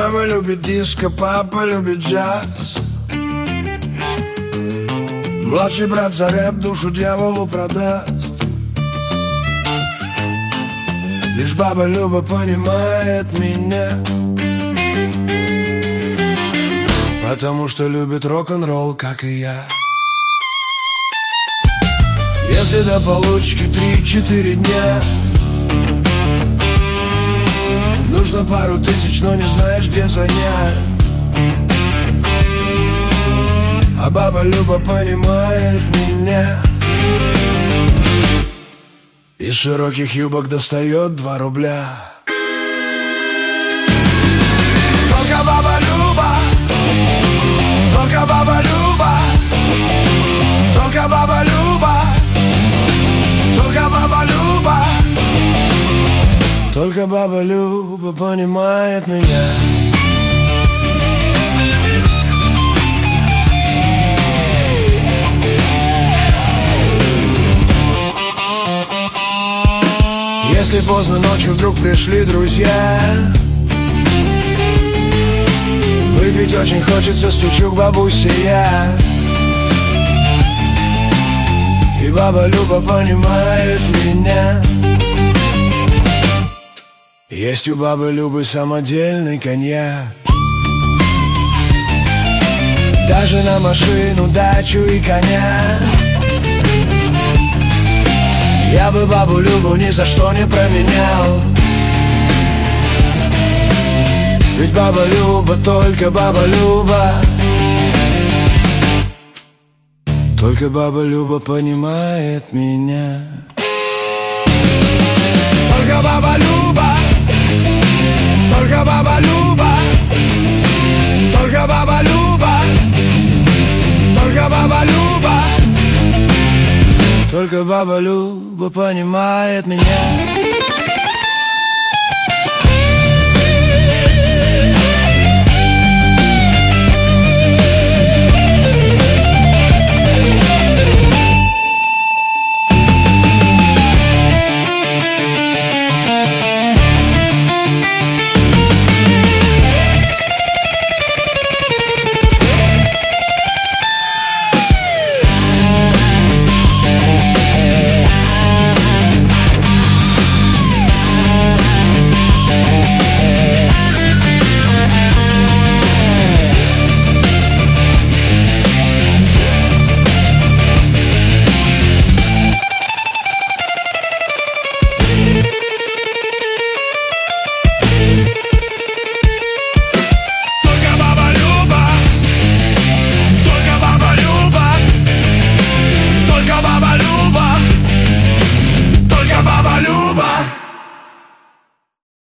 Мама любит диско, папа любит джаз. Младший брат за рэп душу дьяволу продаст. Лишь баба Люба понимает меня, потому что любит рок-н-ролл, как и я. Если до получки 3-4 дня, нужно пару тысяч, но не знаешь, где занять. А баба Люба понимает меня, из широких юбок достает 2 рубля. Только баба Люба, только баба Люба, только баба Люба, только баба Люба, только баба Люба понимает меня. Если поздно ночью вдруг пришли друзья, выпить очень хочется, стучу к бабусе я. И баба Люба понимает меня. Есть у бабы Любы самодельный коньяк, даже на машину, дачу и коня. Я бы бабу Любу ни за что не променял, ведь баба Люба, только баба Люба, только баба Люба понимает меня. Только баба Люба, только баба Люба, только баба Люба, только баба Люба, только баба Люба понимает меня.